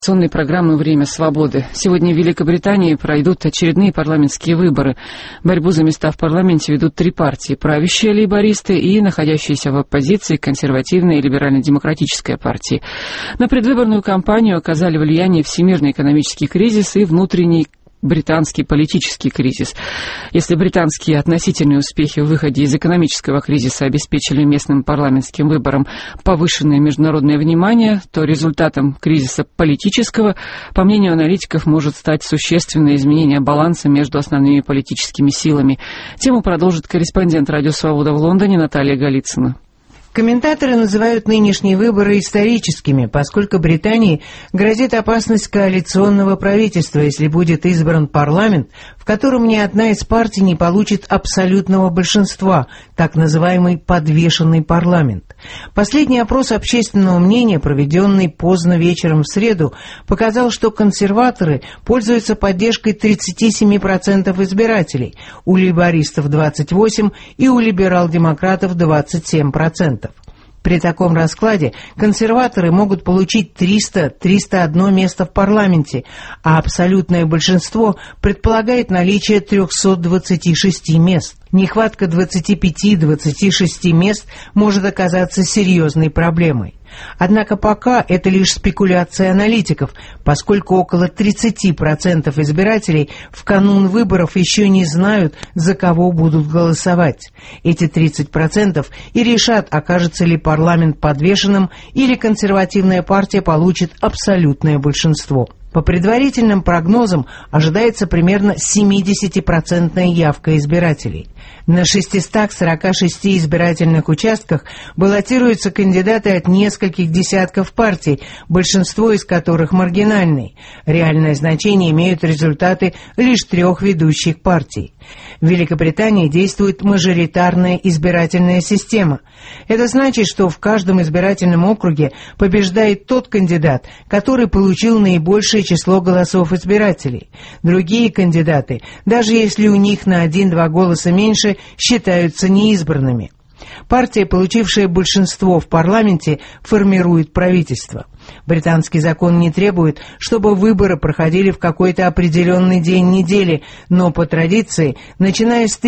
Программы «Время свободы». Сегодня в Великобритании пройдут очередные парламентские выборы. Борьбу за места в парламенте ведут три партии: правящие лейбористы и находящиеся в оппозиции консервативная и либерально-демократическая партии. На предвыборную кампанию оказали влияние всемирный экономический кризис и внутренний британский политический кризис. Если британские относительные успехи в выходе из экономического кризиса обеспечили местным парламентским выборам повышенное международное внимание, то результатом кризиса политического, по мнению аналитиков, может стать существенное изменение баланса между основными политическими силами. Тему продолжит корреспондент «Радио Свобода» в Лондоне Наталья Голицына. Комментаторы называют нынешние выборы историческими, поскольку Британии грозит опасность коалиционного правительства, если будет избран парламент, в котором ни одна из партий не получит абсолютного большинства, так называемый подвешенный парламент. Последний опрос общественного мнения, проведенный поздно вечером в среду, показал, что консерваторы пользуются поддержкой 37% избирателей, у лейбористов 28% и у либерал-демократов 27%. При таком раскладе консерваторы могут получить 300-301 место в парламенте, а абсолютное большинство предполагает наличие 326 мест. Нехватка 25-26 мест может оказаться серьезной проблемой. Однако пока это лишь спекуляция аналитиков, поскольку около 30% избирателей в канун выборов еще не знают, за кого будут голосовать. Эти 30% и решат, окажется ли парламент подвешенным или консервативная партия получит абсолютное большинство. По предварительным прогнозам ожидается примерно 70% явка избирателей. На 646 избирательных участках баллотируются кандидаты от нескольких десятков партий, большинство из которых маргинальные. Реальное значение имеют результаты лишь 3 ведущих партий. В Великобритании действует мажоритарная избирательная система. Это значит, что в каждом избирательном округе побеждает тот кандидат, который получил наибольшее число голосов избирателей. Другие кандидаты, даже если у них на 1-2 голоса меньше, считаются неизбранными. Партия, получившая большинство в парламенте, формирует правительство. Британский закон не требует, чтобы выборы проходили в какой-то определенный день недели, но по традиции, начиная с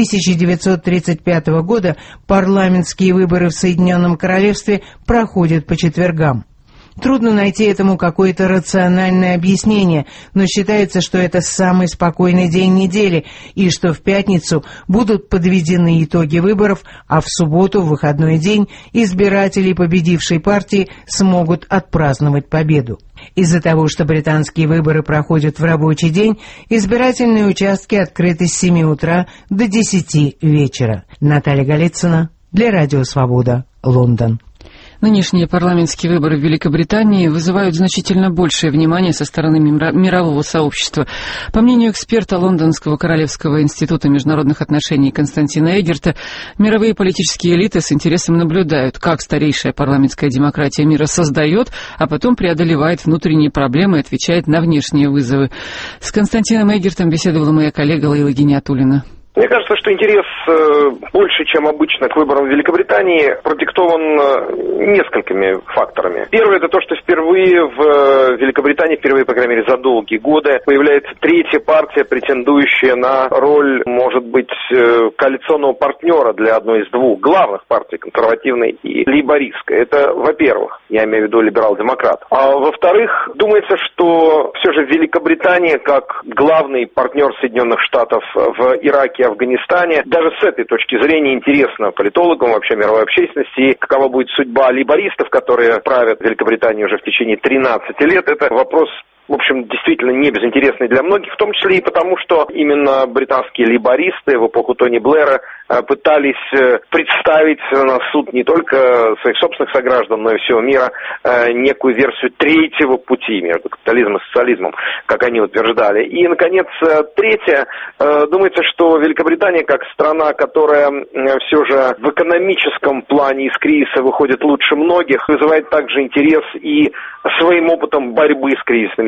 1935 года, парламентские выборы в Соединенном Королевстве проходят по четвергам. Трудно найти этому какое-то рациональное объяснение, но считается, что это самый спокойный день недели, и что в пятницу будут подведены итоги выборов, а в субботу, в выходной день, избиратели победившей партии смогут отпраздновать победу. Из-за того, что британские выборы проходят в рабочий день, избирательные участки открыты с 7 утра до 10 вечера. Наталья Голицына для «Радио Свобода», Лондон. Нынешние парламентские выборы в Великобритании вызывают значительно большее внимание со стороны мирового сообщества. По мнению эксперта Лондонского Королевского института международных отношений Константина Эггерта, мировые политические элиты с интересом наблюдают, как старейшая парламентская демократия мира создает, а потом преодолевает внутренние проблемы и отвечает на внешние вызовы. С Константином Эггертом беседовала моя коллега Лейла Гиниатуллина. Мне кажется, что интерес больше, чем обычно, к выборам в Великобритании продиктован несколькими факторами. Первое — это то, что впервые в Великобритании, по крайней мере, за долгие годы, появляется третья партия, претендующая на роль, может быть, коалиционного партнера для одной из двух главных партий, консервативной и лейбористской. Это, во-первых, я имею в виду либерал-демократ. А во-вторых, думается, что все же Великобритания, как главный партнер Соединенных Штатов в Ираке, Афганистане. Даже с этой точки зрения интересно политологам, вообще мировой общественности, какова будет судьба лейбористов, которые правят Великобританию уже в течение 13 лет. Это вопрос, в общем, действительно не безинтересный для многих, в том числе и потому, что именно британские лейбористы в эпоху Тони Блэра пытались представить на суд не только своих собственных сограждан, но и всего мира некую версию третьего пути между капитализмом и социализмом, как они утверждали. И, наконец, третье. Думается, что Великобритания, как страна, которая все же в экономическом плане из кризиса выходит лучше многих, вызывает также интерес и своим опытом борьбы с кризисными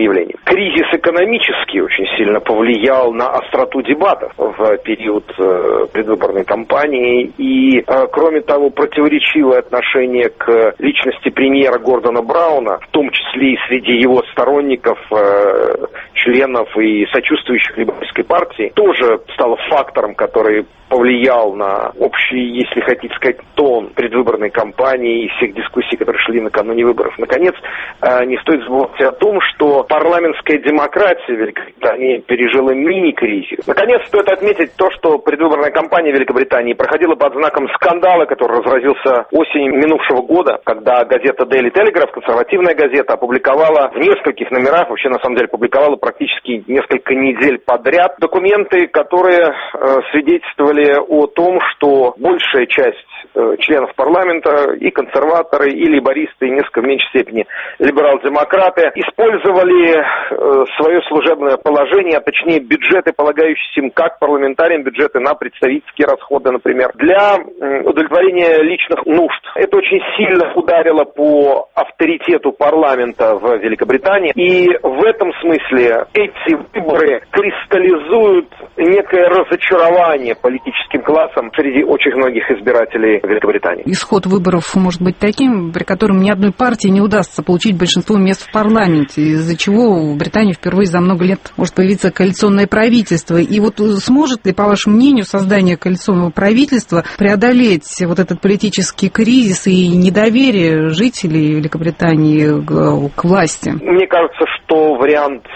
явлением. Кризис экономический очень сильно повлиял на остроту дебатов в период предвыборной кампании. И, кроме того, противоречивое отношение к личности премьера Гордона Брауна, в том числе и среди его сторонников, членов и сочувствующих лейбористской партии, тоже стало фактором, который повлиял на общий, если хотите сказать, тон предвыборной кампании и всех дискуссий, которые шли накануне выборов. Наконец, не стоит забывать о том, что парламентская демократия в Великобритании пережила мини-кризис. Наконец, стоит отметить то, что предвыборная кампания в Великобритании проходила под знаком скандала, который разразился осенью минувшего года, когда газета Daily Telegraph, консервативная газета, опубликовала в нескольких номерах, вообще на самом деле публиковала практически несколько недель подряд, документы, которые свидетельствовали о том, что большая часть членов парламента, и консерваторы, и лейбористы, и несколько в меньшей степени либерал-демократы, использовали свое служебное положение, а точнее бюджеты, полагающиеся им как парламентариям, бюджеты на представительские расходы, например, для удовлетворения личных нужд. Это очень сильно ударило по авторитету парламента в Великобритании, и в этом смысле эти выборы кристаллизуют некое разочарование политическим классом среди очень многих избирателей Великобритании. Исход выборов может быть таким, при котором ни одной партии не удастся получить большинство мест в парламенте, из-за чего в Британии впервые за много лет может появиться коалиционное правительство. И вот сможет ли, по вашему мнению, создание коалиционного правительства преодолеть вот этот политический кризис и недоверие жителей Великобритании к власти? Мне кажется, что вариант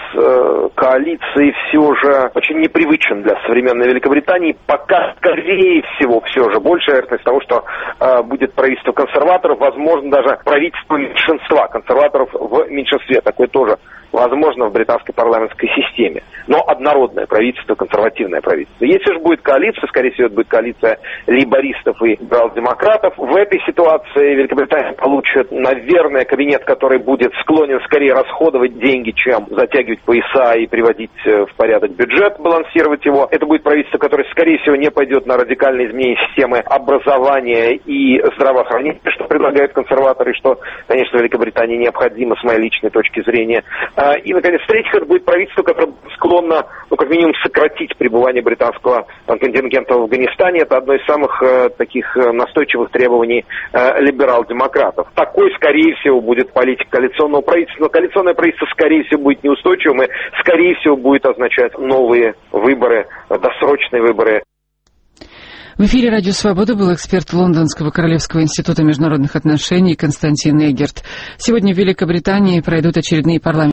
коалиции все же очень непривычен для современной Великобритании. Пока, скорее всего, все же большая вероятность того, что будет правительство консерваторов, возможно, даже правительство меньшинства, консерваторов в меньшинстве. Такое тоже возможно в британской парламентской системе. Но однородное правительство, консервативное правительство. Если же будет коалиция, скорее всего, это будет коалиция лейбористов и либерал-демократов. В этой ситуации Великобритания получит, наверное, кабинет, который будет склонен скорее расходовать деньги, чем затягивать пояса и приводить в порядок бюджет, балансировать его. Это будет правительство, которое, скорее всего, не пойдет на радикальные изменения системы образования и здравоохранения, что предлагают консерваторы, что, конечно, Великобритании необходимо с моей личной точки зрения. И, наконец, в-третьих, это будет правительство, которое склонно, как минимум, сократить пребывание британского контингента в Афганистане. Это одно из самых таких настойчивых требований либерал-демократов. Такой, скорее всего, будет политика коалиционного правительства. Но коалиционное правительство, скорее всего, будет неустойчивым и, скорее всего, будет означать новые выборы, досрочные выборы. В эфире «Радио Свобода» был эксперт Лондонского Королевского института международных отношений Константин Эггерт. Сегодня в Великобритании пройдут очередные парламентские